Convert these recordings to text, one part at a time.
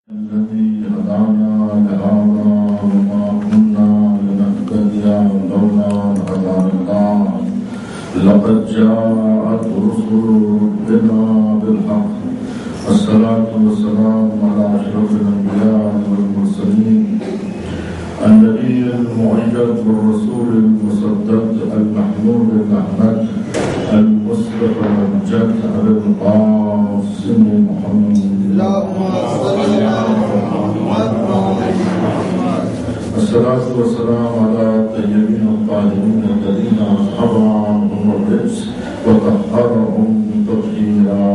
الذي هدانا لهذا وما كنا لنهتدي لولا أن هدانا الله لقد جاءت رسل ربنا بالحق والصلاة والسلام على أشرف الأنبياء والمرسلين النبي المؤيد بالرسول المصدق المحمود الأحمد المصطفى المجد على القاسم محمد اللهم صل على محمد. الصلاة والسلام على الطيبين الطاهرين الذين أصحبهم الرجس وطهرهم تطهيرا.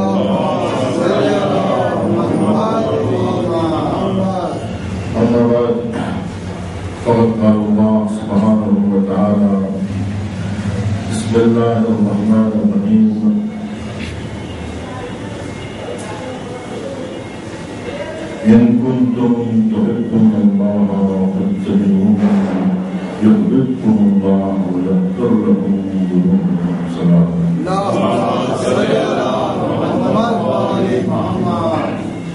أما بعد فقد قال الله سبحانه وتعالى بسم الله الرحمن الرحيم إن كنتم تحبون الله فاتبعوني يحببكم الله ويغفر لكم ذنوبكم. صلاة اللهم صل على محمد وآل محمد.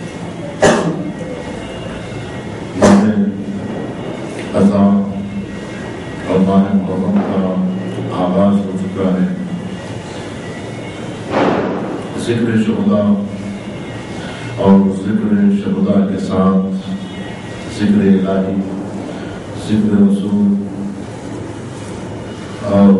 اذان اور ماہ محرم کا آغاز ہو چکا ہے. ذکر شہداء اور ذکر شہداء کے ساتھ ذکر الہی، ذکر رسول اور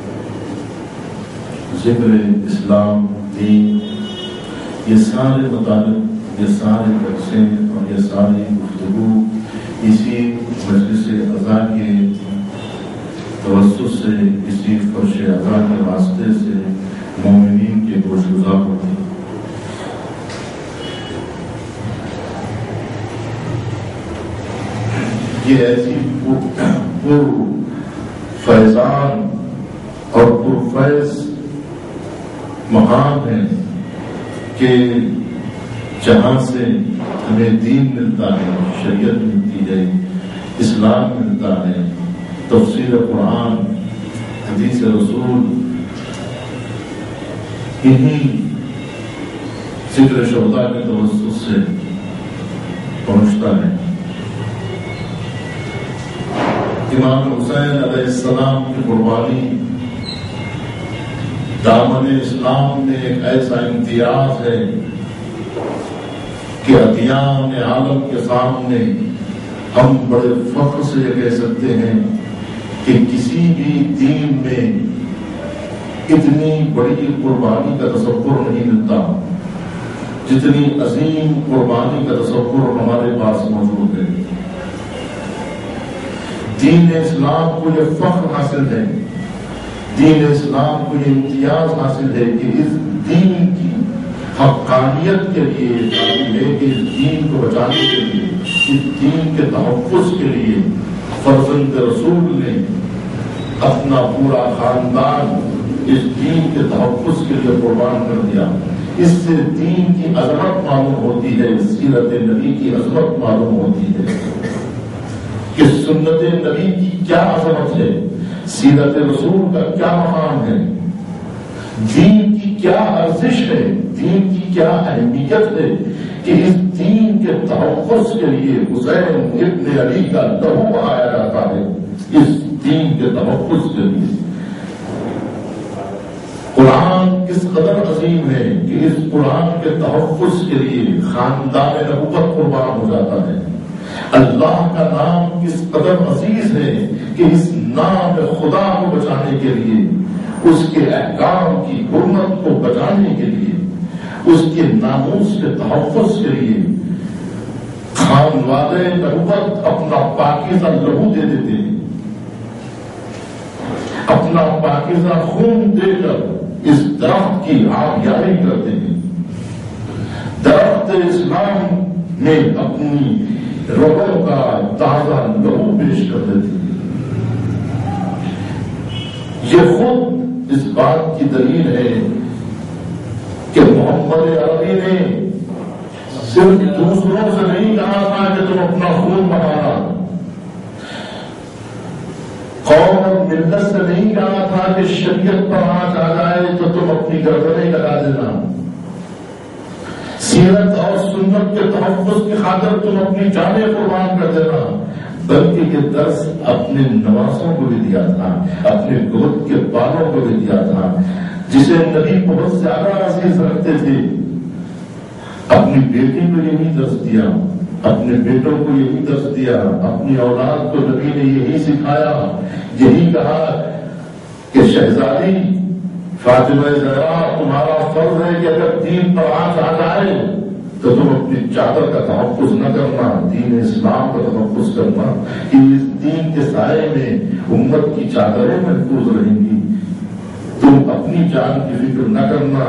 ذکر اسلام، دین، یہ سارے مطالب، یہ سارے جلسے اور یہ ساری گفتگو اسی مجلس عزا کے توسط سے، اسی فرش عزا کے واسطے سے مومنین کے گوش گزار ہوتی ہے. یہ ایسی پر فیضان اور پرفیض مقام ہے کہ جہاں سے ہمیں دین ملتا ہے، شریعت ملتی ہے، اسلام ملتا ہے، تفسیر قرآن، حدیث رسول، انہی ذکر شہداء کے توسط سے پہنچتا ہے. امام حسین علیہ السلام کی قربانی دامن اسلام میں ایک ایسا امتیاز ہے کہ ادیان عالم کے سامنے ہم بڑے فخر سے یہ کہہ سکتے ہیں کہ کسی بھی دین میں اتنی بڑی قربانی کا تصور نہیں ملتا جتنی عظیم قربانی کا تصور ہمارے پاس موجود ہے. دین اسلام کو یہ فخر حاصل ہے، دین اسلام کو یہ امتیاز حاصل ہے کہ اس دین کی حقانیت کے لیے، کہ اس دین کو بچانے کے لیے، اس دین کے تحفظ کے لیے فرزند رسول نے اپنا پورا خاندان اس دین کے تحفظ کے لیے قربان کر دیا. اس سے دین کی عظمت معلوم ہوتی ہے، سیرت نبی کی عظمت معلوم ہوتی ہے کہ سنت نبی کی کیا عظمت ہے، سیرت رسول کا کیا مقام ہے، دین کی کیا ارزش ہے، دین کی کیا اہمیت ہے کہ اس دین کے تحفظ کے لیے حسین ابن علی کا لہو بہایا جاتا ہے. اس دین کے تحفظ کے لیے قرآن کس قدر عظیم ہے کہ اس قرآن کے تحفظ کے لیے خاندان نبوت قربان ہو جاتا ہے. اللہ کا نام کس قدر عزیز ہے کہ اس نام خدا کو بچانے کے لیے، اس کے احکام کی حرمت کو بچانے کے لیے، اس کے ناموس کے تحفظ کے لیے خانوادے نبوت اپنا پاکیزہ لہو دے دیتے ہیں، اپنا پاکیزہ خون دے کر اس درخت کی آبیاری کرتے ہیں. درخت اسلام میں اپنی رگوں کا تازہ لہو پیش کر دیتے ہیں. یہ خود اس بات کی دلیل ہے کہ محمد عربی نے صرف دوسروں سے نہیں کہا تھا کہ تم اپنا خون بہانا، قوم اور ملت سے نہیں کہا تھا کہ شریعت پر آنچ آ جائے تو تم اپنی گردنیں کٹا دینا. سیرت اور سنت کے تحفظ کی خاطر تم اپنی جانیں قربان کر دینا، بلکہ یہ درس اپنے نواسوں کو بھی دیا تھا، اپنے گود کے بالوں کو بھی دیا تھا، جسے نبی بہت زیادہ عزیز رکھتے تھے۔ اپنی بیٹی کو یہی درس دیا، اپنے بیٹوں کو یہی درس دیا، اپنی اولاد کو نبی نے یہی سکھایا، یہی کہا کہ شہزادی فاطمہ زہرا، تمہارا فرض ہے کہ اگر دین پر آنچ آ جائے تو تم اپنی چادر کا تحفظ نہ کرنا، دین اسلام کا تحفظ کرنا، کہ اس دین کے سائے میں امت کی چادریں محفوظ رہیں گی، تم اپنی جان کی فکر نہ کرنا۔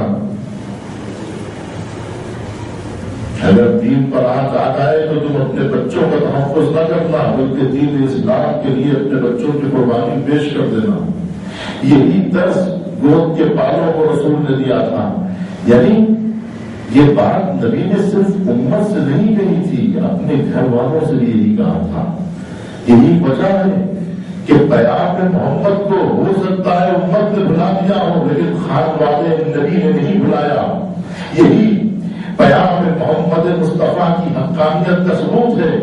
اگر دین پر آنچ آ جائے تو تم اپنے بچوں کا تحفظ نہ کرنا، بلکہ دین اسلام کے لیے اپنے بچوں کی قربانی پیش کر دینا۔ یہی درس گود کے بالوں کو رسول نے دیا تھا۔ یعنی یہ بات نبی نے صرف امت سے نہیں کہی تھی، اپنے گھر والوں سے بھی یہی کہا تھا۔ یہی وجہ ہے کہ پیام محمد کو ہو سکتا ہے امت نے بھلا دیا ہو، لیکن خانوادے نبی نے نہیں بھلایا۔ یہی پیام محمد مصطفیٰ کی حقانیت کا ثبوت ہے۔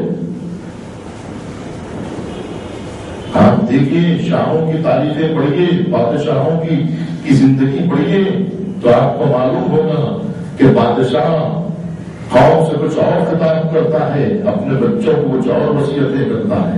آپ دیکھیے، شاہوں کی تاریخیں پڑھیے، بادشاہوں کی زندگی پڑھیے تو آپ کو معلوم ہوگا کہ بادشاہ قوم سے کچھ اور خطاب کرتا ہے، اپنے بچوں کو کچھ اور وصیتیں کرتا ہے۔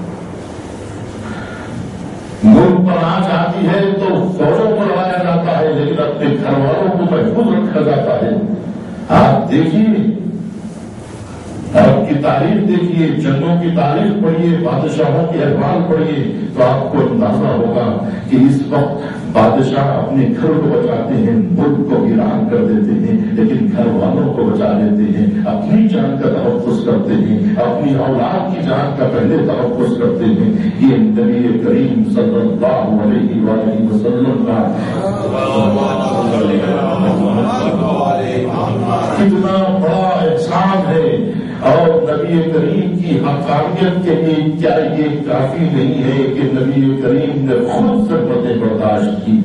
ملک پر آنچ آتی ہے تو فوجوں کو لڑایا جاتا ہے، لیکن اپنے گھر والوں کو محفوظ رکھا جاتا ہے۔ آپ دیکھیے، آپ کی تاریخ دیکھیے، جنگوں کی تاریخ پڑھیے، بادشاہوں کے احوال پڑھیے تو آپ کو اندازہ ہوگا کہ اس وقت بادشاہ اپنے گھر کو بچاتے ہیں، ملک کو ویران کر دیتے ہیں، لیکن گھر والوں کو بچا لیتے ہیں، اپنی جان کا تحفظ کرتے ہیں، اپنی اولاد کی جان کا پہلے تحفظ کرتے ہیں۔ یہ نبی کریم صلی اللہ علیہ وآلہ وسلم کا کتنا بڑا احسان ہے، اور نبی کریم کی حقانیت کے لیے کیا یہ کافی نہیں ہے کہ نبی کریم نے خود زحمتیں برداشت کی؟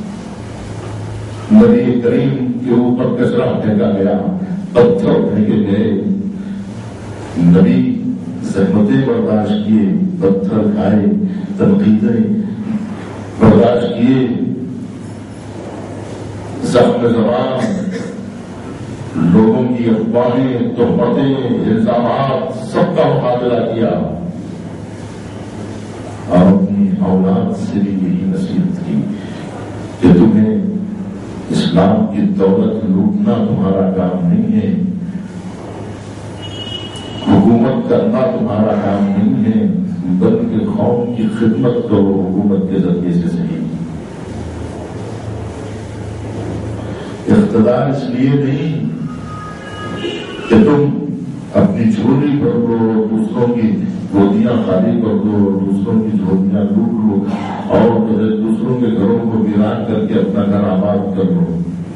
نبی کریم کے اوپر کچرا پھینکا گیا، پتھر پھینکے گئے، نبی زحمتیں برداشت کیے، پتھر کھائے، تنقیدیں برداشت کیے، زخم زبان، لوگوں کی افواہیں، تہمتیں، الزامات، سب کا مقابلہ کیا، اور اپنی اولاد سے بھی یہی نصیحت کی کہ تمہیں اسلام کی دولت لوٹنا تمہارا کام نہیں ہے، حکومت کرنا تمہارا کام نہیں ہے، بلکہ قوم کی خدمت کرو حکومت کے ذریعے سے صحیح۔ اقتدار اس لیے نہیں کہ تم اپنی جھولی بھر لو، دوسروں کی گودیاں خالی کر دو، دوسروں کی جھولیاں لوٹ لو، اور دوسروں کے گھروں کو ویران کر کے اپنا گھر آباد کر لو۔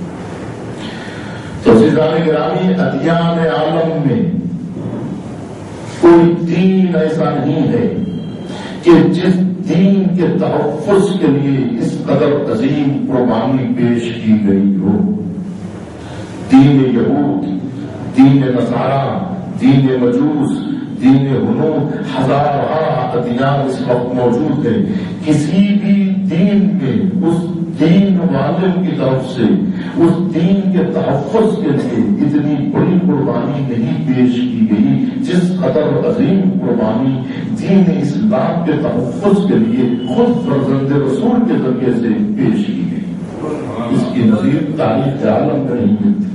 تو عزیزان گرامی، ادیان عالم میں کوئی دین ایسا نہیں ہے کہ جس دین کے تحفظ کے لیے اس قدر عظیم قربانی پیش کی گئی ہو۔ دین یہود، دین نصارا، دین مجوس، دین ہنود، ہزارہ ادیان اس وقت موجود ہیں۔ کسی بھی دین میں اس دین والوں کی طرف سے اس دین کے تحفظ کے لیے اتنی بڑی قربانی نہیں پیش کی گئی جس قدر عظیم قربانی دین اسلام کے تحفظ کے لیے خود فرزند رسول کے ذریعے سے پیش کی گئی۔ اس کی نظیر تاریخ عالم میں نہیں ملتی۔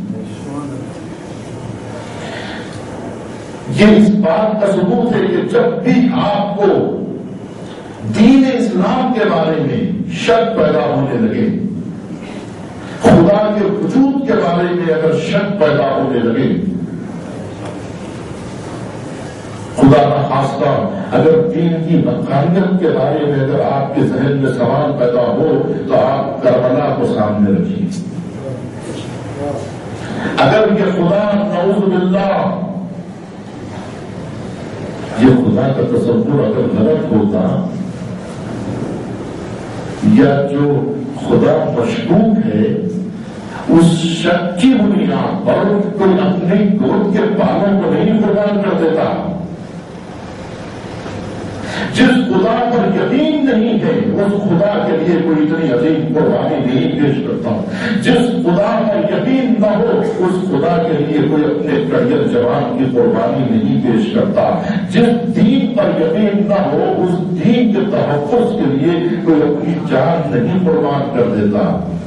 یہ اس بات کا ثبوت ہے کہ جب بھی آپ کو دین اسلام کے بارے میں شک پیدا ہونے لگے، خدا کے وجود کے بارے میں اگر شک پیدا ہونے لگے، خدا کا خاصہ اگر دین کی حقانیت کے بارے میں اگر آپ کے ذہن میں سوال پیدا ہو تو آپ کربلا کو سامنے رکھیے۔ اگر یہ خدا نعوذ باللہ یہ خدا کا تصور اگر غلط ہوتا یا جو خدا مشکوک ہے اس شک کی بنیاد پر کوئی اپنی گود کے بالوں کو نہیں قربان کر دیتا۔ جس خدا پر یقین نہیں ہے اس خدا کے لیے کوئی اتنی عظیم قربانی نہیں پیش کرتا۔ جس خدا پر یقین نہ ہو اس خدا کے لیے کوئی اپنے کڑیل جوان کی قربانی نہیں پیش کرتا۔ جس دین پر یقین نہ ہو اس دین کے تحفظ کے لیے کوئی اپنی جان نہیں قربان کر دیتا۔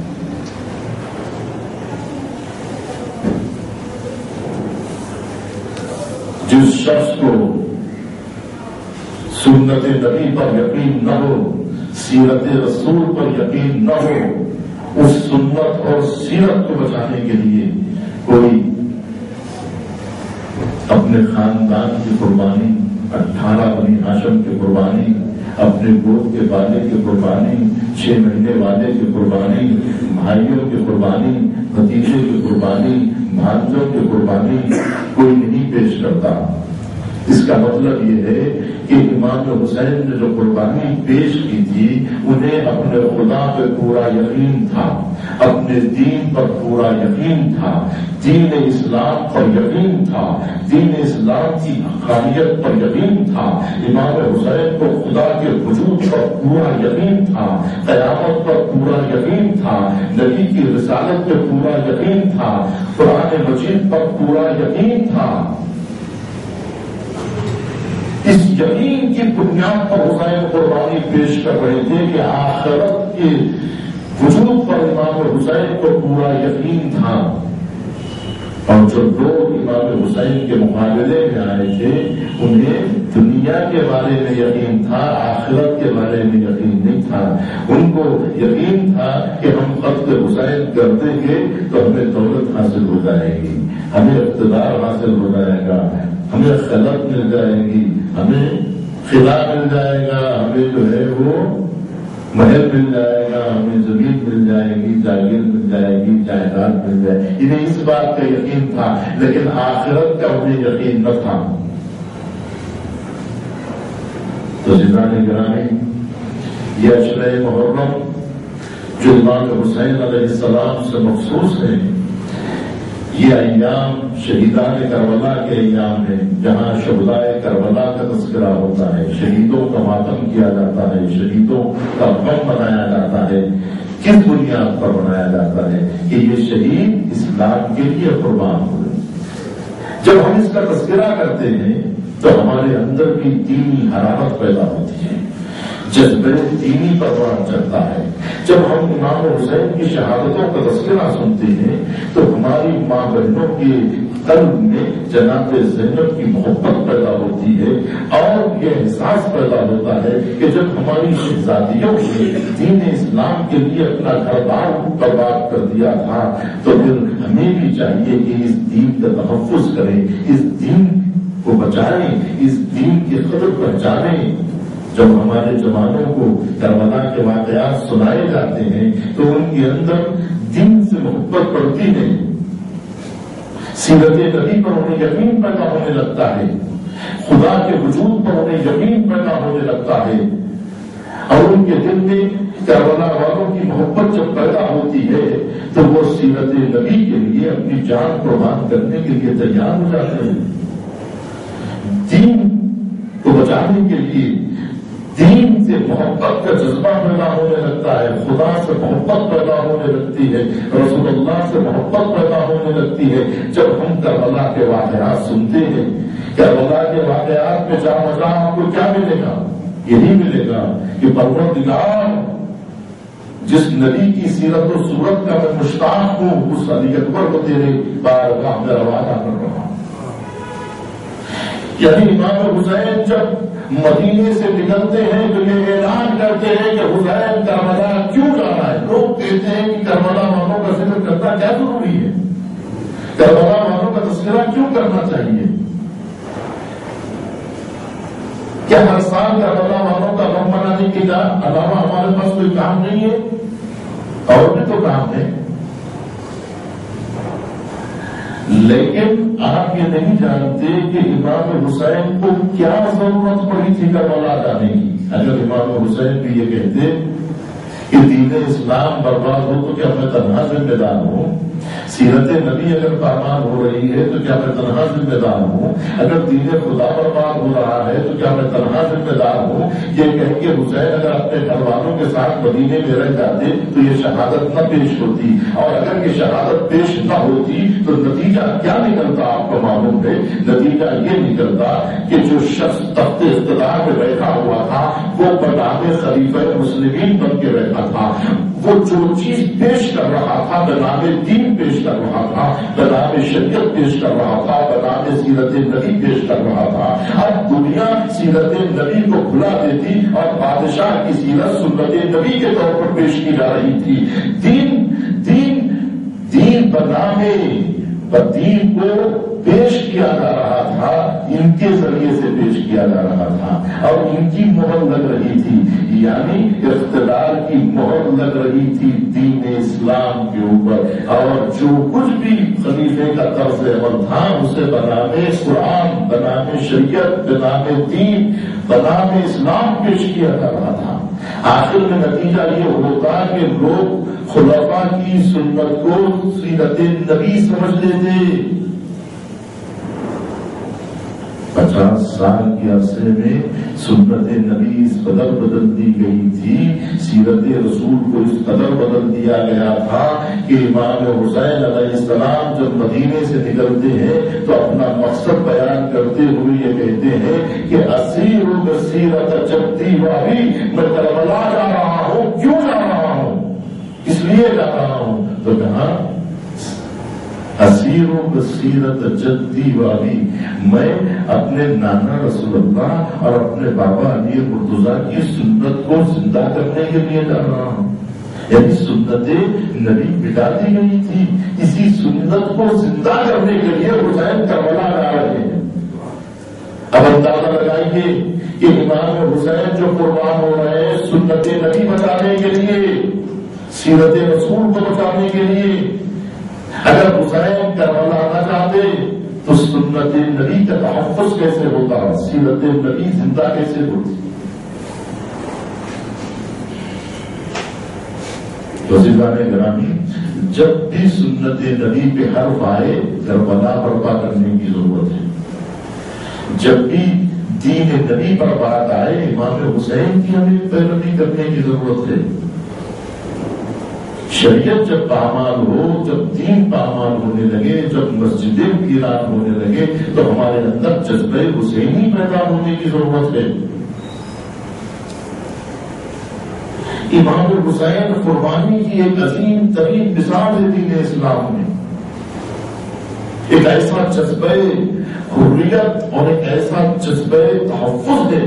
جس شخص کو سنت نبی پر یقین نہ ہو، سیرت رسول پر یقین نہ ہو، اس سنت اور سیرت کو بچانے کے لیے کوئی اپنے خاندان کی قربانی، 18 بنی ہاشم کی قربانی، اپنے گود کے بالے کی قربانی، 6 مہینے والے کی قربانی، بھائیوں کی قربانی، بھتیجے کی قربانی، بھانجوں کی قربانی کوئی نہیں پیش کرتا۔ اس کا مطلب یہ ہے کہ امام حسین نے جو قربانی پیش کی تھی انہیں اپنے خدا پہ پورا یقین تھا، اپنے دین پر پورا یقین تھا، دین اسلام پر یقین تھا، دین اسلام کی حقانیت پر یقین تھا، امام حسین کو خدا کے وجود پر پورا یقین تھا، قیامت پر پورا یقین تھا، نبی کی رسالت پہ پورا یقین تھا، قرآن مجید پر پورا یقین تھا۔ اس یقین کی بنیاد پر حسین قربانی پیش کر رہے تھے کہ آخرت کے وجود پر امام حسین کو پورا یقین تھا، اور جو لوگ امام حسین کے مقابلے میں آئے تھے انہیں دنیا کے بارے میں یقین تھا، آخرت کے بارے میں یقین نہیں تھا۔ ان کو یقین تھا کہ ہم قتل حسین کر دیں گے تو ہمیں دولت حاصل ہو جائے گی، ہمیں اقتدار حاصل ہو جائے گا، ہمیں خلعت مل جائے گی، ہمیں خلا مل جائے گا، ہمیں جو ہے وہ محل مل جائے گا، ہمیں زمین مل جائے گی، جاگیر مل جائے گی، جائیداد مل جائے گی۔ انہیں اس بات کا یقین تھا، لیکن آخرت کا انہیں یقین نہ تھا۔ تو عزیزان گرامی، یہ عشرہ محرم جو امام حسین علیہ السلام سے مخصوص ہے، یہ ایام شہیدان کربلا کے ایام ہیں، جہاں شہدائے کربلا کا تذکرہ ہوتا ہے، شہیدوں کا ماتم کیا جاتا ہے، شہیدوں کا غم منایا جاتا ہے۔ کس بنیاد پر منایا جاتا ہے؟ کہ یہ شہید اسلام کے لیے قربان ہوئے۔ جب ہم اس کا تذکرہ کرتے ہیں تو ہمارے اندر بھی دینی حرارت پیدا ہوتی ہے، جذبہ دینی پروان چڑھتا ہے۔ جب ہم امام حسین کی شہادتوں کا تذکرہ سنتے ہیں تو ہماری ماں بہنوں کے قلب میں جناب زینب کی محبت پیدا ہوتی ہے، اور یہ احساس پیدا ہوتا ہے کہ جب ہماری شہزادیوں نے دین اسلام کے لیے اپنا گھر بار برباد کر دیا تھا تو پھر ہمیں بھی چاہیے کہ اس دین کا تحفظ کریں، اس دین کو بچائیں، اس دین کی قدر پہچانیں۔ جب ہمارے جوانوں کو کربلا کے واقعات سنائے جاتے ہیں تو ان کے اندر دین سے محبت بڑھتی ہے، سیرت نبی پر انہیں یقین پیدا ہونے لگتا ہے، خدا کے وجود پر انہیں یقین پیدا ہونے لگتا ہے، اور ان کے دل میں کربلا والوں کی محبت جب پیدا ہوتی ہے تو وہ سیرت نبی کے لیے اپنی جان قربان کرنے کے لیے تیار ہو جاتے ہیں۔ دین کو بچانے کے لیے دین سے محبت کا جذبہ پیدا ہونے لگتا ہے، خدا سے محبت پیدا ہونے لگتی ہے، رسول اللہ سے محبت پیدا ہونے لگتی ہے۔ جب ہم کربلا کے واقعات سنتے ہیں، کربلا کے واقعات میں جا مزہ آپ کو کیا ملے گا؟ یہی ملے گا کہ پروردگار جس نبی کی سیرت و صورت کا میں مشتاق ہوں اس علی اکبر کو تیرے بارگاہ میں روانہ کر رہا ہوں۔ یعنی امام حسین جب مدینے سے نکلتے ہیں تو یہ اعلان کرتے ہیں کہ حسین کربلا کیوں جانا ہے۔ لوگ کہتے ہیں کہ کربلا والوں کا ذکر کرنا کیا ضروری ہے، کربلا والوں کا تذکرہ کیوں کرنا چاہیے؟ کیا ہر سال کربلا والوں کا غم منانے کے علاوہ ہمارے پاس کوئی کام نہیں ہے؟ اور بھی تو کام ہے، لیکن آپ یہ نہیں جانتے کہ امام حسین کو کیا ضرورت پڑی تھی کربلا جانے کی۔ اگر امام حسین بھی یہ کہتے کہ دین اسلام برباد ہو تو کیا میں تنہا ذمہ دار ہوں، سیرت نبی اگر پامال ہو رہی ہے تو کیا میں تنہا ذمہ دار ہوں؟ اگر دین خدا برباد ہو رہا ہے تو کیا میں تنہا ذمہ دار ہوں؟ یہ کہیں کہ حسین اگر اپنے گھر والوں کے ساتھ مدینے میں رہ جاتے تو یہ شہادت نہ پیش ہوتی، اور اگر یہ شہادت پیش نہ ہوتی تو نتیجہ کیا نکلتا آپ کو معلوم ہے؟ نتیجہ یہ نکلتا کہ جو شخص تخت اقتدار میں بیٹھا ہوا تھا وہ بنام خلیفہ مسلمین بن کے بیٹھا تھا، وہ جو چیز پیش کر رہا تھا بنام دین پیش کر رہا تھا، بنام شریعت پیش کر رہا تھا، بنام سیرت نبی پیش کر رہا تھا۔ اب دنیا سیرت نبی کو بھلا دیتی اور بادشاہ کی سیرت سنت نبی کے طور پر پیش کی جا رہی تھی۔ دین بنام دین کو پیش کیا جا رہا تھا، ان کے ذریعے سے پیش کیا جا رہا تھا، اور ان کی مہر لگ رہی تھی، یعنی اقتدار کی مہر لگ رہی تھی دین اسلام کے اوپر، اور جو کچھ بھی خلیفے کا طرز عمل تھا اسے بنام قرآن، بنام شریعت، بنام دین، بنام اسلام پیش کیا جا رہا تھا۔ آخر میں نتیجہ یہ ہوتا کہ لوگ خلفاء کی سنت کو سیرت نبی سمجھ لیتے۔ 50 سال کے عرصے میں سنت نبی اس قدر بدل دی گئی تھی، سیرت رسول کو اس قدر بدل دیا گیا تھا کہ امام حسین علیہ السلام جب مدینے سے نکلتے ہیں تو اپنا مقصد بیان کرتے ہوئے یہ کہتے ہیں کہ اسیر بصیرت جدی واہی، میں کربلا جا رہا ہوں۔ کیوں جا رہا ہوں؟ اس لیے جا رہا ہوں۔ تو کہاں اسیر بصیرت جدی والی، میں اپنے نانا رسول اللہ اور اپنے بابا علی مرتضیٰ کی سنت کو زندہ کرنے کے لیے جا رہا ہوں۔ یعنی سنت نبی مٹا دی گئی تھی، اسی سنت کو زندہ کرنے کے لیے حسین کربلا جا رہے ہیں۔ اب اندازہ لگائیے کہ امام حسین جو قربان ہو رہے ہیں سنت نبی بچانے کے لیے، سیرت رسول کو بچانے کے لیے، اگر حسین کربلا نہ چاہتے تو سنت نبی کا تحفظ کیسے ہوتا، سیرت نبی زندہ کیسے ہوتی؟ عزیزان گرامی، جب بھی سنت نبی پہ حرف آئے کربلا برپا کرنے کی ضرورت ہے، جب بھی دین نبی پر بات آئے امام حسین کی ہمیں پیروی کرنے کی ضرورت ہے۔ شریعت جب پامال ہو، جب دین پامال ہونے لگے، جب مسجدیں ویران ہونے لگے تو ہمارے اندر جذبہ حسینی پیدا ہونے کی ضرورت ہے۔ امام حسین قربانی کی ایک عظیم ترین مثال ہے دین اسلام میں، ایک ایسا جذبہ حریت اور ایک ایسا جذبہ تحفظ ہے۔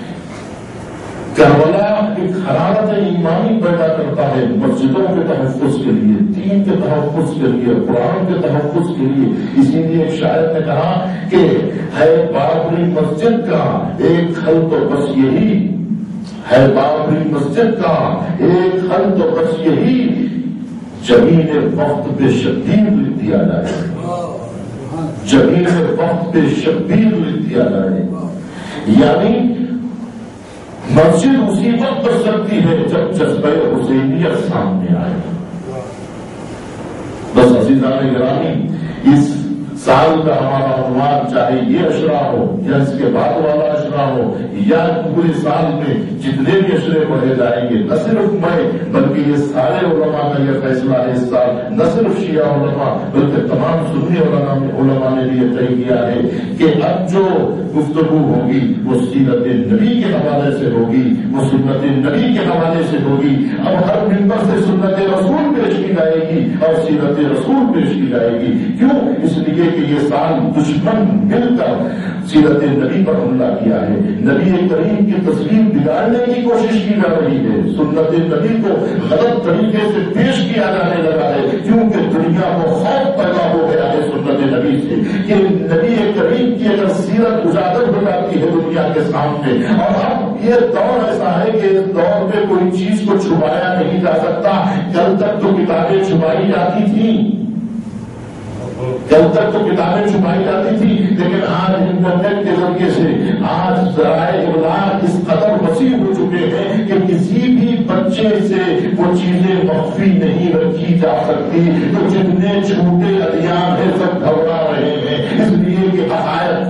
کربلا ایک حرارت ایمانی پیدا کرتا ہے مسجدوں کے تحفظ کے لیے، دین کے تحفظ کے لیے، قرآن کے تحفظ کے لیے۔ اسی لیے ایک شاعر نے کہا کہ ہے بابری مسجد کا ایک حل تو بس یہی، ہے بابری مسجد کا ایک حل تو بس یہی، زمین وقت پہ شبیر لکھ دیا جائے، زمین وقت پہ شبیر لکھ دیا جائے۔ یعنی مسجد اسی وقت بن سکتی ہے جب جذبہ حسینیت سامنے آئے۔ بس عزیزان گرامی، اس سال کا ہمارا عنوان چاہے یہ اشرا ہو یا اس کے بعد والا اشرا ہو یا پورے سال میں جتنے بھی اشرے پڑھے جائیں گے، نہ صرف میں بلکہ یہ سارے علماء کا یہ فیصلہ ہے اس سال، نہ صرف شیعہ علماء بلکہ تمام سنی علماء نے بھی یہ طے کیا ہے کہ اب جو گفتگو ہوگی وہ سیرت نبی کے حوالے سے ہوگی، وہ سنت نبی کے حوالے سے ہوگی۔ اب ہر ممبر سے سنت رسول پیش کی جائے گی اور سیرت رسول پیش کی جائے گی۔ کیوں؟ اس لیے کہ یہ سال دشمن مل کر سیرت نبی پر حملہ کیا ہے، نبی کریم کی تصویر بگاڑنے کی کوشش کی جا رہی ہے، سنت نبی کو غلط طریقے سے پیش کیا جانے لگا ہے، کیونکہ دنیا کو خوف پیدا ہو گیا ہے سنت نبی سے کہ نبی کریم کی اگر سیرت اجاگر ہو جاتی ہے دنیا کے سامنے، اور اب یہ دور ایسا ہے کہ اس دور میں کوئی چیز کو چھپایا نہیں جا سکتا۔ کل تک تو کتابیں چھپائی جاتی تھیں، کل تک تو کتابیں چھپائی جاتی تھی، لیکن آج انٹرنیٹ کے ذریعے سے آج ذرائع ابلاغ اس قدر وسیع ہو چکے ہیں کہ کسی بھی بچے سے وہ چیزیں مخفی نہیں رکھی جا سکتی۔ تو جتنے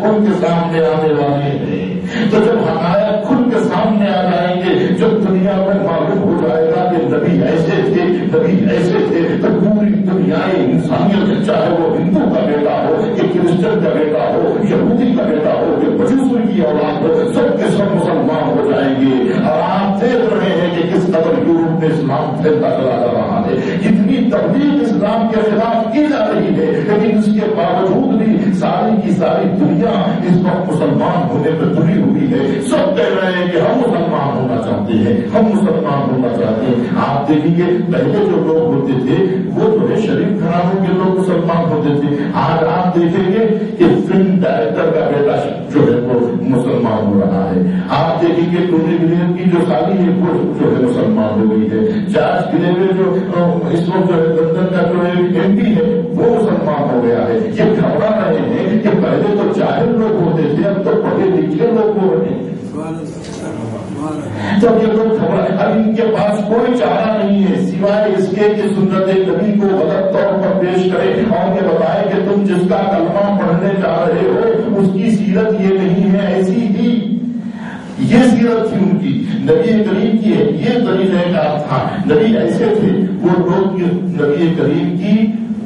کھل کے سامنے آنے والے ہیں. تو جب حقائق کھل کے سامنے آ جائیں گے، جب دنیا میں معلوم ہو جائے گا کہ نبی ایسے تھے، نبی ایسے تھے، تو پوری دنیا انسانیت، چاہے وہ ہندو کا بیٹا ہو کہ کرسچن کا بیٹا ہو، یہودی کا بیٹا ہو کہ مجوسی کی اولاد ہو، سب کے سب مسلمان ہو جائیں گے. اور آپ دیکھ رہے ہیں کہ کس قدر یورپ میں اسلام پھیلتا چلا جا رہا ہے، کتنی تبلیغ اسلام کے خلاف کی جا رہی ہے، لیکن اس کے باوجود بھی ساری کی ساری دنیا اس وقت مسلمان ہونے پہ تلی ہوئی ہے. سب کہہ رہے ہیں کہ ہم مسلمان ہونا چاہتے ہیں، ہم مسلمان ہونا چاہتے ہیں. آپ دیکھیں گے پہلے جو لوگ ہوتے تھے وہ جو ہے شریف گھرانوں کے لوگ مسلمان ہوتے تھے. آج آپ دیکھیں گے کہ فلم ڈائریکٹر کا بیٹا جو ہے وہ مسلمان ہو رہا ہے. آپ دیکھیں گے ٹونی بلیئر کی جو سالی ہے وہ جو ہے مسلمان ہو گئی ہے. جارج گلیوے جو اس وقت جو ہے لندن کا جو ایم پی ہے وہ مسلمان ہو گیا ہے. یہ گھبرا رہے ہیں کہ پہلے تو جاہل لوگ ہوتے تھے، اب تو پڑھے لکھے لوگ ہو رہے ہیں. جب یہ لوگ گھبرا، اب ان کے پاس کوئی چارہ نہیں ہے سوائے اس کے کہ سنت نبی کو غلط طور پر پیش کرے اور یہ بتائے کہ تم جس کا کلمہ پڑھنے جا رہے ہو اس کی سیرت یہ نہیں ہے، ایسی ہی یہ سیرت تھی ان کی، نبی کریم کی ہے یہ طریقہ کار تھا. نبی ایسے تھے، وہ لوگ نبی کریم کی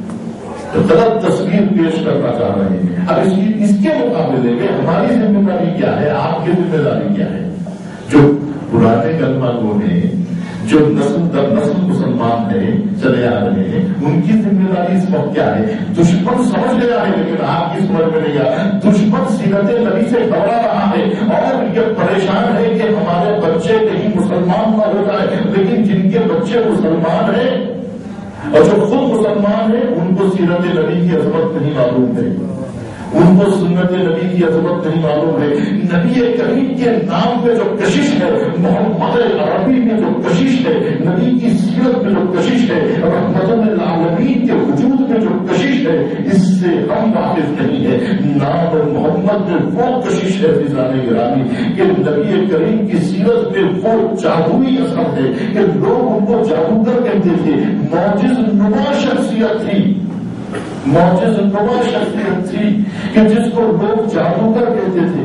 غلط تصویر پیش کرنا چاہ رہے ہیں. اب اس کے مقابلے میں ہماری ذمہ داری کیا ہے، آپ کی ذمہ داری کیا ہے؟ جو پرانے کلمہ گو ہیں، جو نسل در نسل مسلمان ہیں چلے آ رہے ہیں، ان کی ذمہ داری اس وقت کیا ہے؟ دشمن سمجھ گیا ہے لیکن آپ کی سمجھ میں نہیں آیا. دشمن سیرت نبی سے گھبرا رہا ہے اور یہ پریشان ہے کہ ہمارے بچے کہیں مسلمان نہ ہو جائے. لیکن جن کے بچے مسلمان ہیں اور جو خود مسلمان ہیں ان کو سیرت نبی کی عظمت نہیں معلوم ہے، ان کو سنت نبی کی عظمت نہیں معلوم ہے. نبی کریم کے نام پہ جو کشش ہے، محمد عربی میں جو کشش ہے، نبی کی سیرت میں جو کشش ہے، رحمت للعالمین کے وجود میں جو کشش ہے، اس سے ہم واقف نہیں ہے. نام محمد میں وہ کشش ہے فضان گرامی کہ نبی کریم کی سیرت میں وہ جادوئی اثر ہے کہ لوگ ان کو جادوگر کہتے تھے. معجز نما شخصیت تھی، معجز نما شخصیت تھی کہ جس کو لوگ جادوگر کہتے تھے.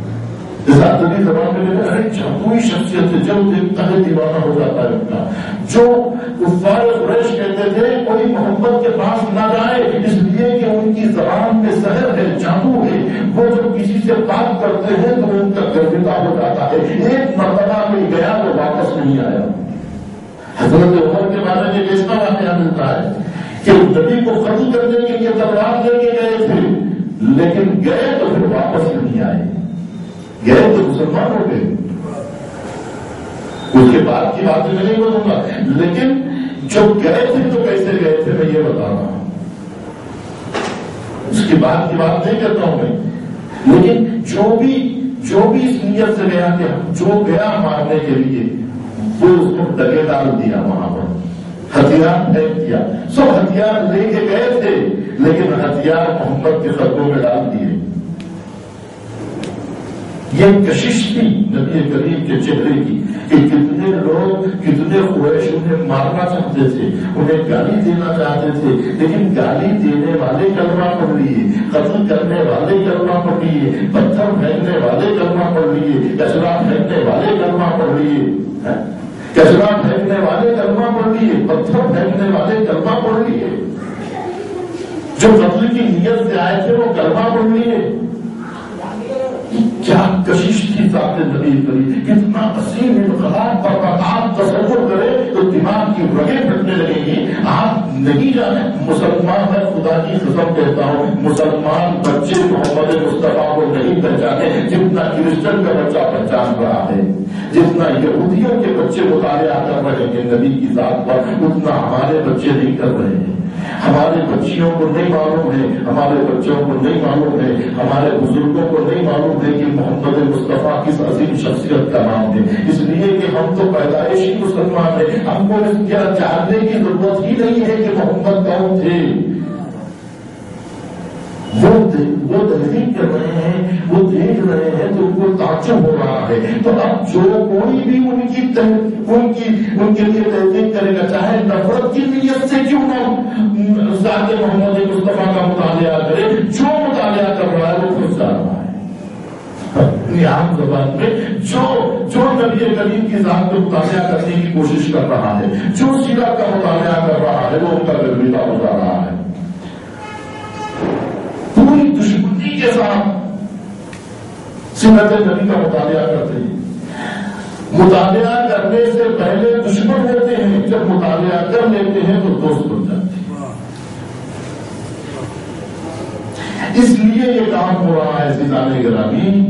ذاتی زبان میں جادوئی شخصیت ہے، جو دیکھتا ہے دیوانہ ہو جاتا ہے. ان کا جو کفار قریش کہتے تھے کوئی محمد کے پاس نہ جائے اس لیے کہ ان کی زبان میں سحر ہے، جادو ہے. وہ جب کسی سے بات کرتے ہیں تو ان کا گرفتار ہو جاتا ہے. ایک مرتبہ میں گیا تو واپس نہیں آیا. حضرت عمر کے بارے میں ایسا واقعہ ملتا ہے کہ نبی کو قتل کرنے کے لیے تلوار دے کے گئے تھے لیکن گئے تو پھر واپس نہیں آئے. گئے تو مسلمان ہو گئے. اس کے بعد کی باتیں میں نہیں بولوں گا، لیکن جو گئے تھے تو کیسے گئے تھے میں یہ بتا رہا ہوں. اس کے بعد کی بات نہیں کرتا ہوں میں، لیکن جو بھی اس نیت سے گیا کہ جو گیا مارنے کے لیے وہ اس کو ڈگے ڈال دیا، وہاں پر ہتھیار پھینک دیا. سب ہتھیار لے کے گئے تھے لیکن ہتھیار محمد کے قدموں میں ڈال دیے. یہ کشش تھی نبی کریم کے چہرے کی کہ کتنے لوگ، کتنے قریش انہیں مارنا چاہتے تھے، انہیں گالی دینا چاہتے تھے، لیکن گالی دینے والے کلمہ پڑھ لیے، قتل کرنے والے کلمہ پڑھ لیے، پتھر پھینکنے والے کلمہ پڑھ لیے، کچرا پھینکنے والے کلمہ پڑھ لیے، کچرا پھینکنے والے کلمہ پڑھ لیے، پتھر پھینکنے والے کلمہ پڑھ لیے. جو قتل کی نیت سے آئے تھے وہ کلمہ پڑھ لیے. کیا کشش کی ذات نبی کریم، کتنا عظیم انقلاب پر آپ تصور کرے تو دماغ کی رگیں پھٹنے لگیں گی. آپ نہیں جانے مسلمان، میں خدا کی قسم کہتا ہوں مسلمان بچے محمد مصطفیٰ کو نہیں پہچانے جتنا کرسچن کا بچہ پہچان رہا ہے، جتنا یہودیوں کے بچے مطالعہ کر رہے ہیں نبی کی ذات پر، اتنا ہمارے بچے نہیں کر رہے ہیں. ہمارے بچیوں کو نہیں معلوم ہے، ہمارے بچوں کو نہیں معلوم ہے، ہمارے بزرگوں کو نہیں معلوم ہے کہ محمد مصطفیٰ کس عظیم شخصیت کا نام ہے. اس لیے کہ ہم تو پیدائشی مسلمان ہیں، ہم کو کیا جاننے کی ضرورت ہی نہیں ہے کہ محمد کون تھے. وہ تحقیق کر رہے ہیں، وہ دیکھ رہے ہیں تو ان کو تعجب ہو رہا ہے. تو اب جو کوئی بھی ان کے لیے تحقیق کرے گا، چاہے نفرت کی نیت سے کیوں نہ ذات محمد مصطفیٰ کا مطالعہ کرے، جو مطالعہ کر رہا ہے وہ پھنس جا رہا ہے. اپنی عام زبان میں جو نبی کریم کی ذات کو مطالعہ کرنے کی کوشش کر رہا ہے، جو سیرت کا مطالعہ کر رہا ہے، وہ ان کا گرمیلا ہو جا رہا ہے. پوری دشمنی کے ساتھ سیرت نبی کا مطالعہ کرتے ہیں. مطالعہ کرنے سے پہلے دشمن ہوتے ہیں، جب مطالعہ کر لیتے ہیں تو دوست بن جاتے ہیں. اس لیے یہ کام ہو رہا ہے. عزیزان گرامی،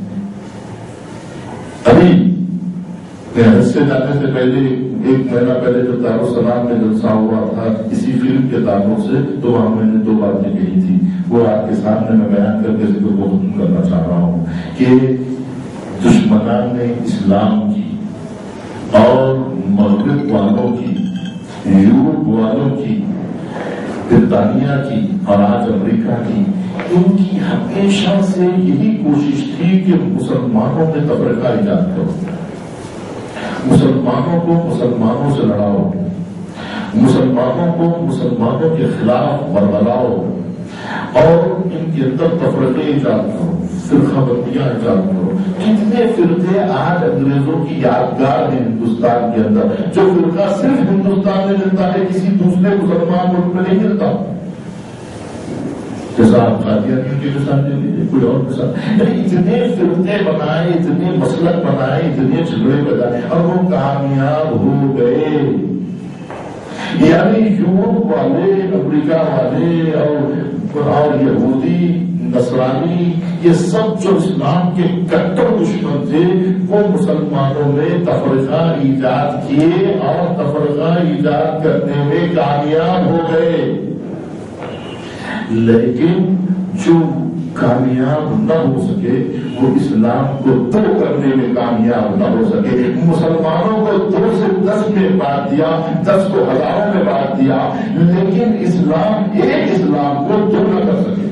ابھی حج سے جانے سے پہلے 1 مہینہ پہلے جب دارالسلام میں جلسہ ہوا تھا اسی فلم کے تعلق سے، تو وہاں میں نے 2 باتیں کہی تھی، وہ آپ کے سامنے میں بیان کر کے ذکر کو ختم کرنا چاہ رہا ہوں کہ دشمنان نے اسلام کی اور مغرب والوں کی، یورپ والوں کی، برطانیہ کی اور آج امریکہ کی، ان کی ہمیشہ سے یہی کوشش تھی کہ مسلمانوں میں تفرقہ ایجاد کرو، مسلمانوں کو مسلمانوں سے لڑاؤ، مسلمانوں کو مسلمانوں کے خلاف بربلاؤ اور ان کے اندر تفرقے ایجاد کرو، فرقہ بندیاں ایجاد کرو. کتنے فرقے آج انگریزوں کی یادگار ہیں ہندوستان کے اندر. جو فرقہ صرف ہندوستان میں ملتا ہے، کسی دوسرے مسلمان ملک میں نہیں ملتا. جیسا آپ قادیانیوں کی مثال دے لیجیے، کوئی اور مثال. یعنی اتنے فرقے بنائے، اتنے مسلک بنائے، اتنے جھگڑے بجائے اور وہ کامیاب ہو گئے. یعنی یورپ والے، امریکہ والے اور یہودی، نصرانی، یہ سب جو اسلام کے کٹر دشمن تھے، وہ مسلمانوں میں تفرقہ ایجاد کیے اور تفرقہ ایجاد کرنے میں کامیاب ہو گئے. لیکن جو کامیاب نہ ہو سکے وہ اسلام کو 2 کرنے میں کامیاب نہ ہو سکے. مسلمانوں کو 2 سے 10 میں بانٹ دیا، 10 کو ہزاروں میں بانٹ دیا، لیکن ایک اسلام کو 2 نہ کر سکے.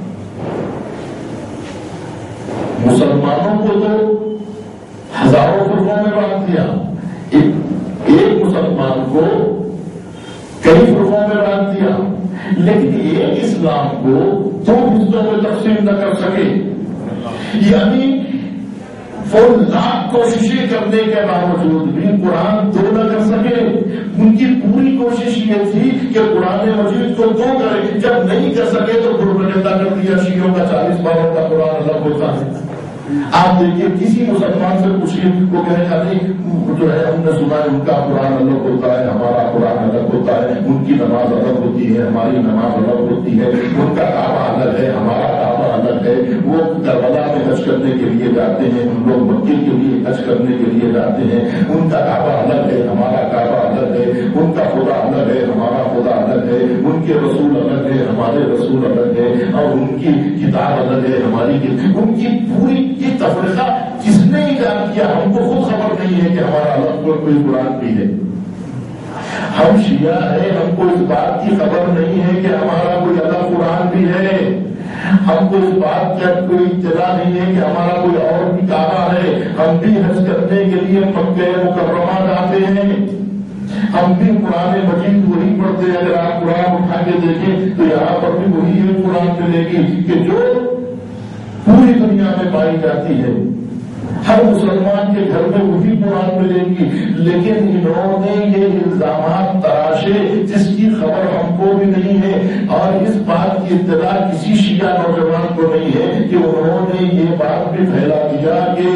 مسلمانوں کو تو ہزاروں فرقوں میں بانٹ دیا، ایک مسلمان کو کئی فرقوں میں بانٹ دیا، لیکن ایک اسلام کو 2 حصوں میں تقسیم نہ کر سکے. یعنی وہ لاکھ کوششیں کرنے کے باوجود بھی قرآن 2 نہ کر سکے. ان کی پوری کوشش یہ تھی کہ قرآن مجید کو 2 کرے. جب نہیں کر سکے تو پروپیگنڈا کر دیا شیعوں کا 40 باروں کا قرآن الگ ہوتا ہے. آپ دیکھیے کسی مسلمان سے پوچھیے، وہ کہنے کا نہیں جو ہے ہم نے سنا ہے ان کا قرآن الگ ہوتا ہے، ہمارا قرآن الگ ہوتا ہے، ان کی نماز الگ ہوتی ہے، ہماری نماز الگ ہوتی ہے، ان کا کعبہ الگ ہے، ہمارا کعبہ الگ ہے. وہ کربلا میں حج کرنے کے لیے جاتے ہیں، ہم لوگ مکے کے لیے حج کرنے کے لیے جاتے ہیں. ان کا کعبہ الگ ہے، ہمارا کعبہ الگ ہے. ان کا خدا الگ ہے، ہمارا خدا الگ ہے. ان کے رسول الگ ہے، ہمارے رسول الگ ہے. اور ان کی کتاب الگ ہے، ہماری ان کی پوری یہ تفریقہ کس نے ایجاد کیا؟ ہم کو خود خبر نہیں ہے کہ ہمارا الگ کوئی قرآن بھی ہے. ہم شیعہ ہیں، ہم کو اس بات کی خبر نہیں ہے کہ ہمارا کوئی الگ قرآن بھی ہے. ہم کو اس بات کا کوئی اطلاع نہیں ہے کہ ہمارا کوئی اور بھی کعبہ ہے. ہم بھی حج کرنے کے لیے مکہ مکرمہ جاتے ہیں. ہم بھی قرآن مجید وہی پڑھتے ہیں. اگر آپ قرآن اٹھا کے دیکھیں تو یہاں پر بھی وہی ہے قرآن ملے گی کہ جو پوری دنیا میں پائی جاتی ہے. ہر مسلمان کے گھر میں وہی قرآن ملے گی. لیکن انہوں نے یہ الزامات تراشے جس کی خبر ہم کو بھی نہیں ہے اور اس بات کی اطلاع کسی شیعہ نوجوان کو نہیں ہے کہ انہوں نے یہ بات بھی پھیلا دیا کہ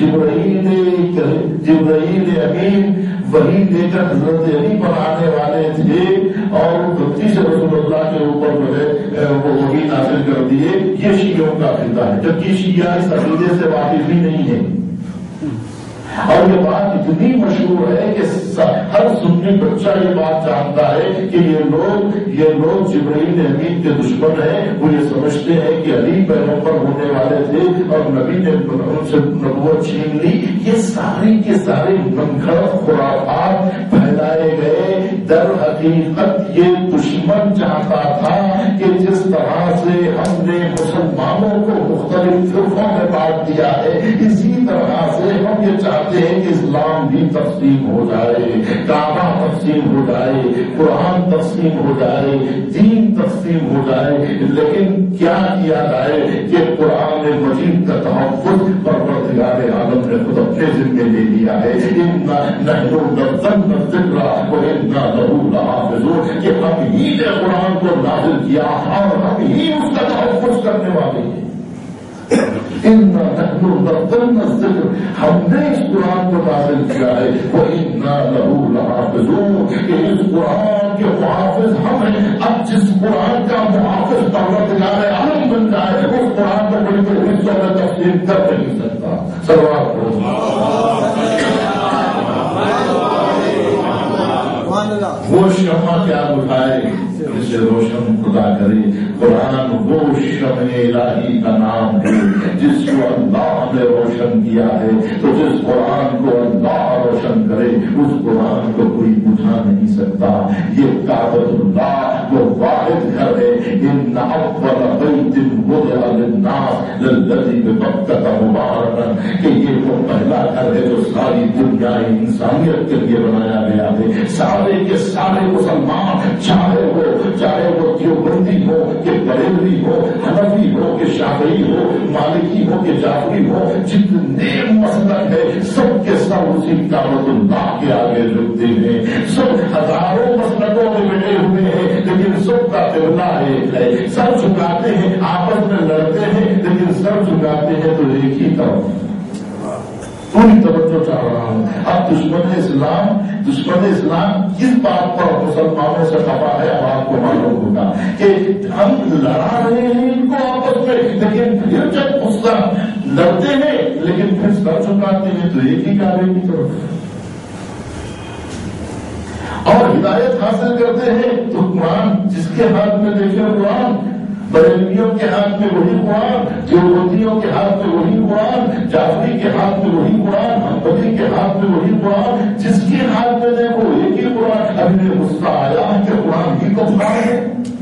جبرائیل امین وہی لے کر حضرت علی پر آنے والے تھے اور غلطی سے رسول اللہ کے اوپر جو ہے وہ وہی نازل کر دیے. یہ شیعوں کا عقیدہ ہے، جبکہ شیعہ اس عقیدے سے واقف بھی نہیں ہے. اور یہ بات اتنی مشہور ہے کہ ہر سنی بچہ یہ بات جانتا ہے کہ یہ لوگ جبرائیل امین کے دشمن ہیں. وہ یہ سمجھتے ہیں کہ علی پیغمبر ہونے والے تھے اور نبی نے ان سے نبوت چھین لی. یہ سارے کے سارے منگھڑ خرافات پھیلائے گئے. در حقیقت یہ دشمن چاہتا تھا کہ جس طرح سے ہم نے مسلمانوں کو مختلف فرقوں میں بانٹ دیا ہے، اسی طرح سے ہم یہ چاہتے ہیں کہ اسلام بھی تقسیم ہو جائے، کعبہ تقسیم ہو جائے، قرآن تقسیم ہو جائے، دین تقسیم ہو جائے۔ لیکن کیا کیا جائے کہ قرآن مجید کا تحفظ پروردگار عالم نے خود اپنے ذمے لے لیا ہے۔ اِنَّا نَحْنُ نَزَّلْنَا الذِّكْرَ وَإِنَّا لَهُ لَحَافِظُونَ، کہ ہم ہی نے قرآن کو نازل کیا اور ہم ہی اس کا تحفظ کرنے والے ہیں۔ اِنَّا نَحْنُ نَزَّلْنَا الذِّكْرَ، ہم نے اس قرآن کو نازل کیا ہے، وَإِنَّا لَهُ لَحَافِظُونَ، کہ اس قرآن کے محافظ ہم ہیں۔ اب جس قرآن کا محافظ پروردگار عالم بن جائے، اس قرآن کو بڑی بڑی حصوں میں تقسیم کر نہیں سکتا۔ صلوات وہ شمع کیا بجھائے جسے روشن خدا کرے۔ قرآن وہ شمع الہی کا نام ہے جس کو اللہ نے روشن کیا ہے، تو جس قرآن کو اللہ روشن کرے اس قرآن کو کوئی بجھا نہیں سکتا۔ یہ کعبۃ اللہ وہ واحد گھر ہے۔ ان اول بیت وضع للناس للذی ببکۃ مبارکا، کہ یہ وہ پہلا گھر ہے جو ساری دنیا انسانیت کے لیے بنایا گیا ہے۔ سارے کے سارے مسلمان، چاہے وہ دیوبندی ہو کہ بریلوی ہو، حنفی ہو کہ شافعی ہو، مالکی ہو کہ جعفری ہو، جتنے مسلک ہے سب کے سب اسی کعبۃ اللہ کے آگے جھکتے ہیں۔ سب ہزاروں مسلکوں میں بٹے ہوئے ہیں لیکن سب کا قبلہ ایک ہے۔ سر جھکاتے ہیں، آپس میں لڑتے ہیں لیکن سر جھکاتے ہیں تو ایک ہی طرف۔ پوری توجہ چاہ رہا ہوں۔ اب دشمن اسلام کس بات پر مسلمانوں سے خفا ہے اب آپ کو معلوم ہوگا کہ ہم لڑا رہے ہیں ان کو آپس میں، لیکن پھر جب غصہ لڑتے ہیں لیکن پھر سر جھکاتے ہیں تو ایک ہی کعبے کی طرف، اور ہدایت حاصل کرتے ہیں تو قرآن جس کے ہاتھ میں دیکھیں قرآن، بریلویوں کے ہاتھ میں وہی قرآن، دیوبندیوں کے ہاتھ میں وہی قرآن، جعفری کے ہاتھ میں وہی قرآن، حنبلی کے ہاتھ میں وہی قرآن، جس کے ہاتھ میں دیکھو ایک ہی قرآن۔ ابھی میں غصہ آیا کہ قرآن ہی کو پھاڑ ہے۔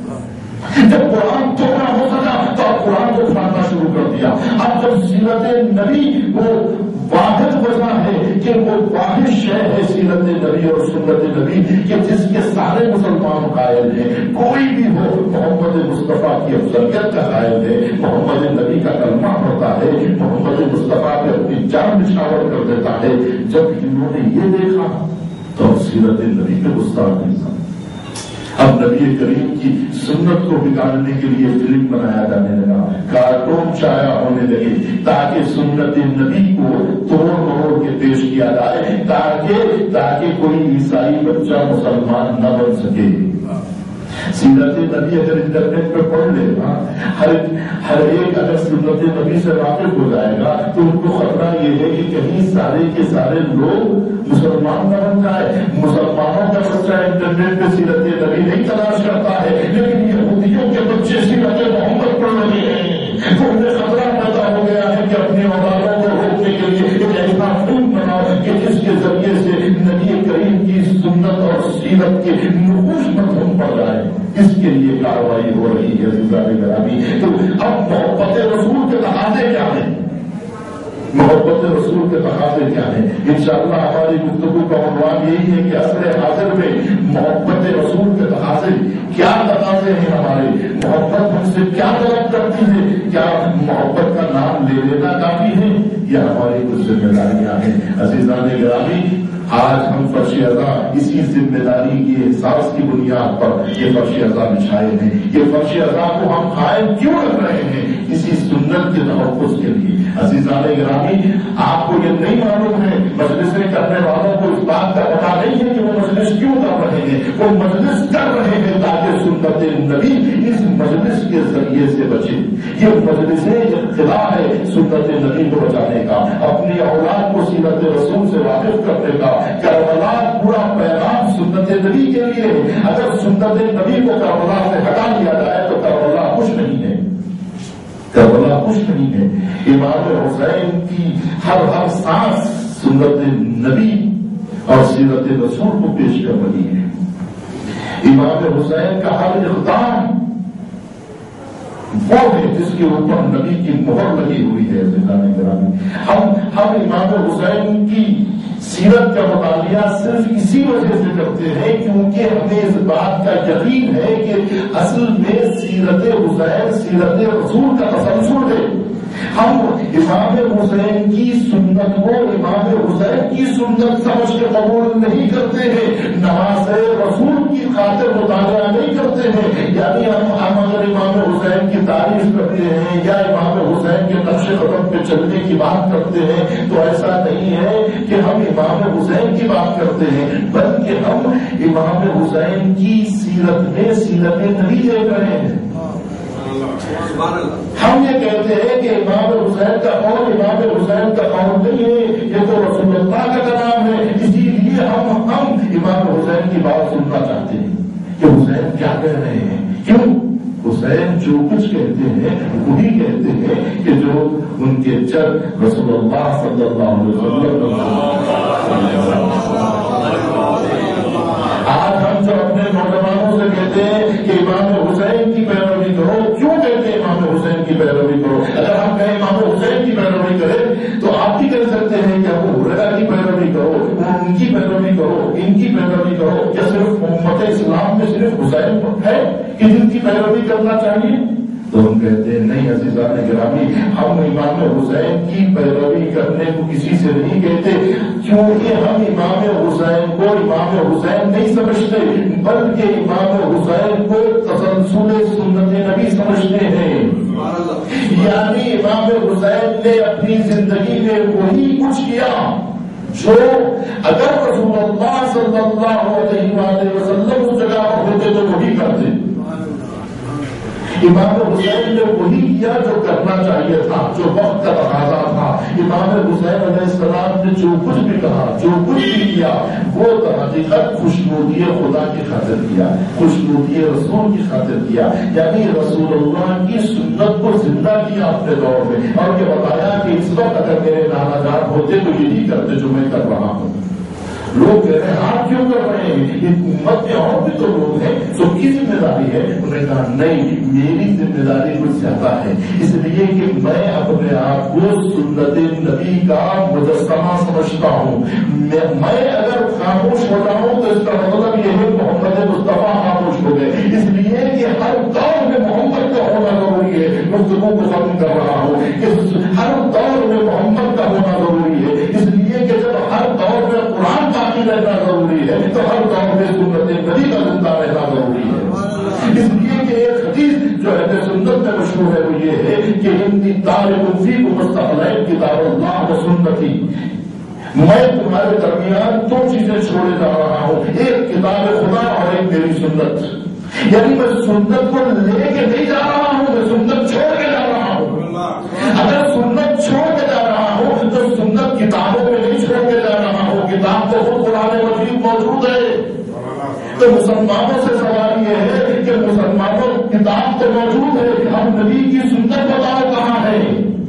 جب قرآن ٹوٹا ہو سکا تو اب قرآن کو پھاڑنا شروع کر دیا۔ اب جب سیرت نبی وہ واحد وجہ ہے کہ وہ واحد شے ہے سیرت نبی اور سنت نبی کہ جس کے سارے مسلمان قائل ہیں، کوئی بھی ہو محمد مصطفیٰ کی افضلیت کا قائل ہے، محمد نبی کا کلمہ پڑھتا ہے، محمد مصطفیٰ پہ اپنی جان نشاور کر دیتا ہے۔ جب انہوں نے یہ دیکھا تو سیرت نبی پہ گستاخ نہیں تھا۔ اب نبی کریم کی سنت کو بگاڑنے کے لیے فلم بنایا جانے لگا، کارٹون شائع ہونے لگے تاکہ سنت نبی کو توڑ مروڑ کے پیش کیا جائے، تاکہ کوئی عیسائی بچہ مسلمان نہ بن سکے۔ سیرت نبی اگر انٹرنیٹ پہ پڑھ لے گا، ہر ایک اگر سنت نبی سے واقف ہو جائے گا تو ان کو خطرہ یہ ہے کہ کہیں سارے کے سارے لوگ مسلمان نہ بن جائے۔ مسلمانوں کا بچہ انٹرنیٹ پہ سیرت نبی نہیں تلاش کرتا ہے لیکن یہودیوں کے بچے سیرت محمد پڑھ رہے ہیں، تو انہیں خطرہ پیدا ہو گیا ہے کہ اپنے اولادوں کو روکنے کے لیے ایک ایسا فلم بناؤ کہ جس کے ذریعے سے نبی کریم کی سنت اور سیرت کے نقوش مفہوم پڑ جائے۔ اس کے لیے کارروائی ہو رہی ہے عزیزان گرامی۔ تو اب محبت رسول کے تقاضے کیا ہیں؟ محبت رسول کے تقاضے کیا ہیں؟ انشاءاللہ ہماری گفتگو کا عنوان یہی ہے کہ عصر حاضر میں محبت رسول کے تقاضے کیا تقاضے ہیں ہمارے، محبت ہم سے کیا طلب کرتی ہے، کیا محبت کا نام لے لینا کافی ہے یا ہماری کچھ ذمہ داریاں ہیں؟ عزیزان گرامی، آج ہم فرش ازاں اسی ذمہ داری کے احساس کی بنیاد پر یہ فرش ازاں بچھائے ہیں۔ یہ فرش ازاں کو ہم قائم کیوں رکھ رہے ہیں؟ اسی سنت کے تحفظ کے لیے۔ عزیزان گرامی، آپ کو یہ نہیں معلوم ہے، مجلسیں کرنے والوں کو اس بات کا پتا نہیں ہے کہ وہ مجلس کیوں کر رہے ہیں۔ وہ مجلس کر رہے ہیں تاکہ سنت نبی اس مجلس کے ذریعے سے بچے۔ یہ مجلس اقتداء ہے سنت نبی کو بچانے کا، اپنی اولاد کو سیرت رسول سے واقف کرنے کا۔ کربلا پورا پیغام سنت نبی کے لیے ہے۔ اگر سنت نبی کو کربلا سے ہٹا دیا جائے تو کربلا خوش نہیں ہے، کربلا خوش نہیں ہے۔ امام حسین کی ہر سانس سنت نبی اور سیرت رسول کو پیش کر رہی ہے۔ امام حسین کا ہر اقدام وہ ہے جس کے اوپر نبی کی مہر لگی ہوئی ہے. ہم امام حسین کی سیرت کا مطالعہ صرف اسی وجہ سے کرتے ہیں کیونکہ ہمیں اس بات کا یقین ہے کہ اصل میں سیرت حسین سیرت رسول کا تسلسل ہے. ہم امام حسین کی سنت کو امام حسین کی سنت سمجھ کے قبول نہیں کرتے ہیں، نماز رسول کی خاطر مطالعہ نہیں کرتے ہیں. یعنی ہم اگر امام حسین کی تعریف کرتے ہیں یا امام حسین کے نقش قدم پہ چلنے کی بات کرتے ہیں تو ایسا نہیں ہے کہ ہم امام حسین کی بات کرتے ہیں، بلکہ ہم امام حسین کی سیرت میں سیرت نبی دیکھ رہے ہیں. ہم یہ کہتے ہیں کہ امام حسین کا قول امام حسین کا قول نہیں ہے، یہ تو رسول اللہ کا کلام ہے. اسی لیے ہم امام حسین کی بات سننا چاہتے ہیں کہ حسین کیا کہہ رہے ہیں. کیوں؟ حسین جو کچھ کہتے ہیں وہی کہتے ہیں کہ جو ان کے جد رسول اللہ صلی اللہ علیہ وسلم. آج ہم جو اپنے نوجوانوں سے کہتے ہیں کہ امام حسین کی پیروی کرو، کیوں کہتے ہیں امام حسین کی پیروی کرو؟ اگر ہم کہیں امام حسین کی پیروی کریں تو آپ بھی کہہ سکتے ہیں کہ ابو ہریرہ کی پیروی کرو، ان کی پیروی کرو، ان کی پیروی کرو. کیا صرف امت اسلام میں صرف حسین ہے کہ جن کی پیروی کرنا چاہیے؟ تو ہم کہتے ہیں نہیں عزیزان گرامی، ہم امام حسین کی پیروی کرنے کو کسی سے نہیں کہتے کیونکہ ہم امام حسین کو امام حسین نہیں سمجھتے بلکہ امام حسین کو تسلسل سنت نبی سمجھتے ہیں. یعنی امام حسین نے اپنی زندگی میں وہی کچھ کیا جو اگر رسول اللہ صلی اللہ علیہ وآلہ وسلم اس جگہ پر ہوتے تو وہی کرتے. امام حسین نے وہی کیا جو کرنا چاہیے تھا، جو وقت کا تقاضا تھا. امام حسین علیہ السلام نے جو کچھ بھی کہا، جو کچھ بھی کیا، وہ حقیقت خوشنودی خدا کی خاطر کیا، خوشنودی رسول کی خاطر کیا. یعنی رسول اللہ کی سنت کو زندہ کیا اپنے دور میں اور یہ بتایا کہ اس وقت اگر میرے نانا جان ہوتے تو یہی کرتے جو میں کر رہا ہوں. لوگ کہہ رہے ہیں آپ کیوں کر رہے ہیں، امت میں اور بھی تو لوگ ہیں، سب کی ذمہ داری ہے. انہوں نے کہا نہیں، میری ذمہ داری کچھ زیادہ ہے، اس لیے کہ میں اپنے آپ کو سنت نبی کا مجسمہ سمجھتا ہوں. میں اگر خاموش ہو جاؤں تو اس کا مطلب یہ ہے محمد مصطفیٰ خاموش ہو گئے. اس لیے کہ ہر دور میں محمد کا ہونا ضروری ہے. گفتگو کو ختم کر رہا ہوں کہ ہر دور میں محمد کا ہونا ضروری ہے. اس لیے کہ جب ہر دور میں قرآن باقی رہنا ضروری ہے تو ہر دور میں سنت نبی کا زندہ رہنا ضروری ہے. اس لیے کہ ایک حدیث جو ہے سنت میں مشہور ہے وہ یہ ہے کہ انی طالب فیکم مستقلین کتاب اللہ و سنتی. میں تمہارے درمیان دو چیزیں چھوڑے جا رہا ہوں، ایک کتاب خدا اور ایک میری سنت. یعنی میں سنت کو لے کے نہیں جا رہا ہوں، میں سنت چھوڑ کے جا رہا ہوں. اگر سنت چھوڑ کے جا رہا ہوں تو سنت کتابوں میں نہیں چھوڑ کے جا رہا ہوں، کتاب تو خود قرآن مجید موجود ہے. تو مسلمانوں سے سوال یہ ہے کہ مسلمانوں کتاب تو موجود ہے، اب نبی کی سنت بتاؤ کہاں ہے.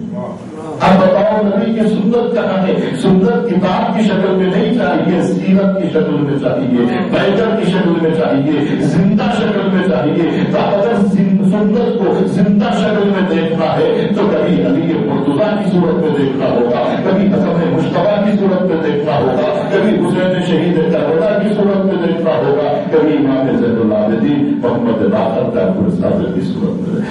اب بتاؤ نبی کی سنت کہاں ہے. سنت کتاب کی شکل میں نہیں چاہیے، سیرت کی شکل میں چاہیے، بیٹر کی شکل میں چاہیے، زندہ شکل میں چاہیے. تو اگر سنت کو زندہ شکل میں دیکھنا ہے تو کبھی علی مرتضیٰ کی صورت میں دیکھنا ہوگا، کبھی حسن مجتبیٰ کی صورت میں دیکھنا ہوگا، کبھی حسین شہید کربلا کی صورت میں دیکھنا ہوگا، کبھی امام زین العابدین محمد باقر طاہر صادق کی صورت میں.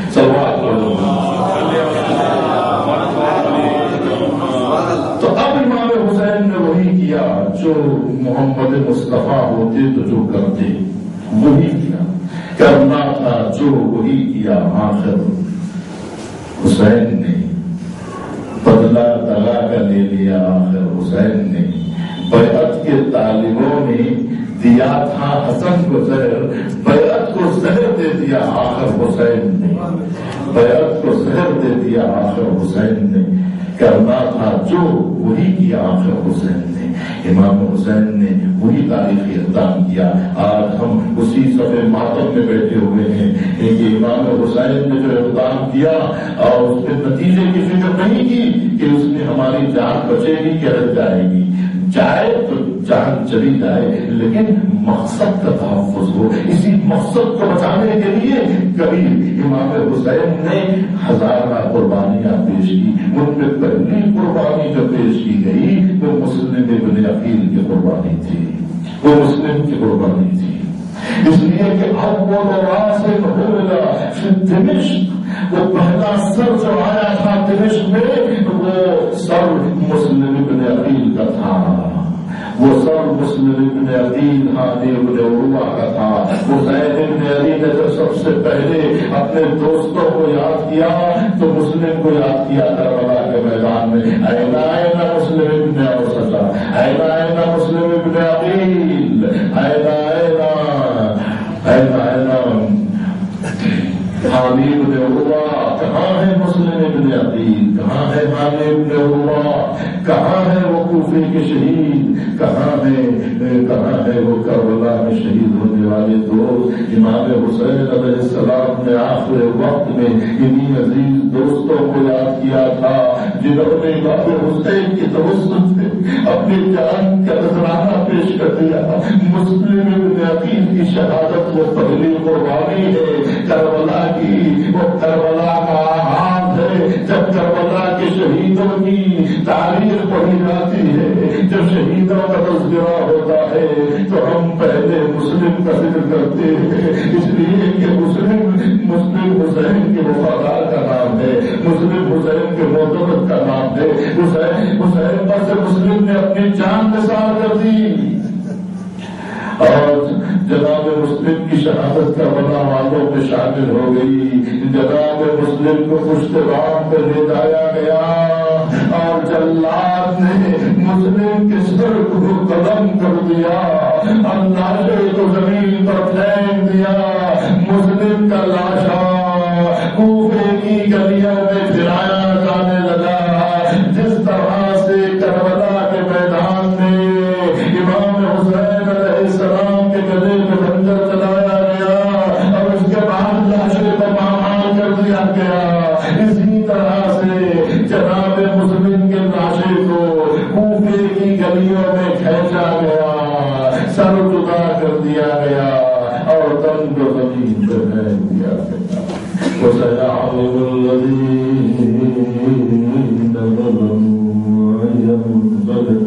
تو اب امام حسین نے وہی کیا جو محمد مصطفیٰ ہوتے تو جو کرتے وہی کیا، کرنا تھا جو وہی کیا. آخر حسین نے بدلہ دگا کا لے لیا. آخر حسین نے بیعت کے طالبوں نے دیا تھا حسن کو زہر، بیعت کو زہر دے دیا. آخر حسین نے بیعت کو زہر دے دیا. آخر حسین نے کرنا تھا جو وہی کیا. آخر حسین نے امام حسین نے وہی تاریخی اقدام کیا. آج ہم اسی صفحے ماتم میں بیٹھے ہوئے ہیں کہ امام حسین نے جو اقدام کیا اور اس کے نتیجے کی فکر نہیں کی کہ اس میں ہماری جان بچے گی کہ رہ جائے گی. جائے تو جان چلی جائے لیکن مقصد کا تحفظ ہو. اسی مقصد کو بچانے کے لیے کبھی امام حسین نے ہزارہ قربانیاں پیش کی. ان میں پہلی قربانی جو پیش کی گئی وہ مسلم ابن عقیل کی قربانی تھی. وہ مسلم کی قربانی تھی. اس لیے کہ اول راسخ ہوگا دمشق، وہ پہلا سر جو آیا تھا دمشق میں وہ سر مسلم ابن عقیل کا تھا. وہ سر مسلم ابن عقیل ہانی ابن عروہ کا تھا. وہ زید ابن علی نے جب سب سے پہلے اپنے دوستوں کو یاد کیا تو مسلم کو یاد کیا کربلا کے میدان میں. این این مسلم ابن اوسطا، این این مسلم ابن عقیل، این حانی ابن عروہ. کہاں ہے مسلم ابن عقیل؟ کہاں ہے حانی ابن عروہ؟ کہاں ہے وہ کوفے کے شہید؟ کہاں ہے وہ کربلا میں شہید ہونے والے دوست امام حسین علیہ السلام نے آخر وقت میں انہی عزیز دوستوں کو یاد کیا تھا جنہوں نے امام حسین کی توسط سے اپنی جان کا نذرانہ پیش کر دیا. مسلم ابن عقیل کی شہادت وہ پہلی قربانی ہے کربلا کی. وہ کربلا کا آغاز ہے جب کربلا کے شہیدوں کی تاریخ پڑھی جاتی ہے. جب شہیدوں کا تذکرہ ہوتا ہے تو ہم پہلے مسلم کا ذکر کرتے ہیں، اس لیے کہ مسلم حسین کے وفادار کا نام ہے، مسلم حسین کے معتمد کا نام ہے. حسین پر سے مسلم نے اپنی جان نثار کر دی اور جناب مسلم کی شہادت کا بنا والوں میں شامل ہو گئی. جناب مسلم کو پشت رام پہ لے جایا گیا اور جلاد نے مسلم کے سر کو قلم کر دیا، لاشے کو زمین پر پھینک دیا. مسلم کا لاشا کوفے کی گلیوں میں پھرایا جانے لگا. جس طرح سے کربلا کے میدان میں امام حسین علیہ السلام کے گلے میں خنجر چلایا گیا اور اس کے بعد لاشے کو پامال کر دیا گیا، اسی طرح سے جناب مسلم کے لاشے کو کوفے کی گلیوں میں کھینچا گیا، سر جدا کر دیا گیا اور دم کو زمین پہ پھینک دیا گیا. وَسَيَعْلَمُ الَّذِينَ ظَلَمُوا أَيَّ مُنقَلَبٍ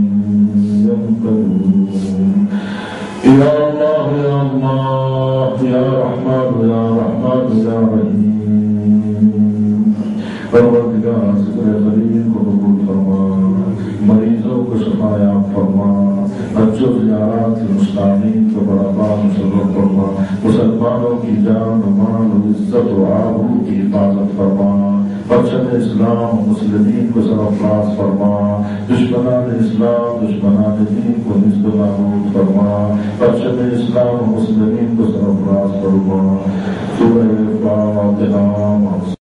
يَنقَلِبُونَ. یا اللہ یا اللہ یا رحمان یا رحمان یا رحیم. پروردگار ذکر خلیل کو قبول فرما، مریضوں کو شفایاب فرما، حج و زیارات کے مستعمین کو برابر مسرت فرما. مسلمانوں کی جان و مال و عزت و آبرو کی حفاظت فرما. پرچم اسلام مسلمین کو سرفراز فرما. دشمنان اسلام دشمنان دین کو نصب نابود فرما. پرچم اسلام مسلمین کو سرفراز فرما. سورہ فاتحہ.